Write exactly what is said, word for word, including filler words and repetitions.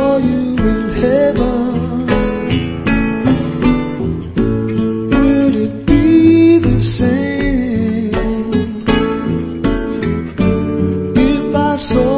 saw you in heaven, would it be the same if I saw